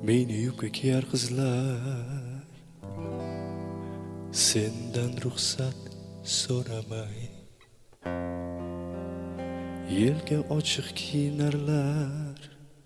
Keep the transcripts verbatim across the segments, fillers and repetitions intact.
meni yupqa kiyar qizlar sendan ruxsat so'ramay yelga ochiq kiyinarlar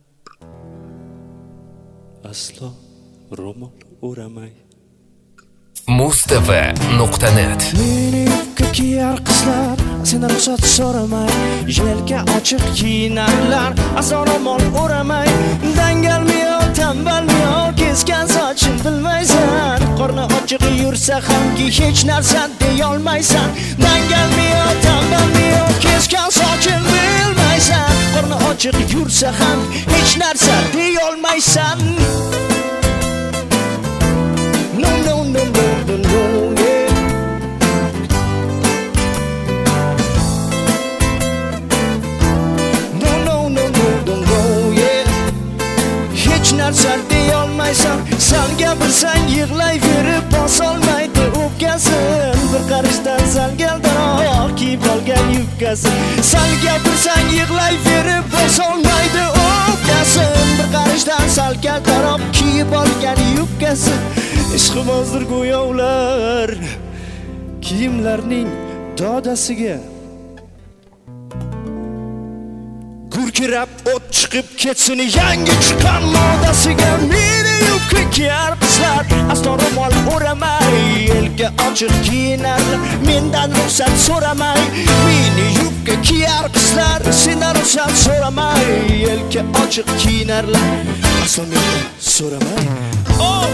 aslo ro'mol o'ramay mustv nuqta net meni yupqa kiyar qizlar sendan ruxsat so'ramay yelga ochiq kiyinarlar aslo ro'mol o'ramay dangalmiyo tanbalmiyo kesgan soching bilmaysan qorni ochiq yursa hamki hech narsa deyolmaysan dangalmiyo tanbalmiyo kesgan soching bilmaysan qorni ochiq yursa ham hech narsa deyolmaysan no no no no no no yeah. no no no no no no yeah. hech narsa deyolmaysan sal gapirsang yig'layverib bosolmaydi o'pkasin bir qarashdan salgaldaroq kiyib olgan yubkasin sal gapirsang yig'layverib bosolmaydi o'pkasin bir qarashdan salgaldaroq kiyib olgan yubkasin ishqibozdir go'yo ular kiyimlarning dodasiga gurkirab o't chiqib ketsin yangi chiqqan modasiga meni yupqa kiyar qizlar aslo ro'mol o'ramay yelka ochiq kiyinarlar mendan ruxsat so'ramay meni yupqa kiyar qizlar sendan ruxsat so'ramay yelka ochiq kiyinarlar aslo mendan so'ramay oh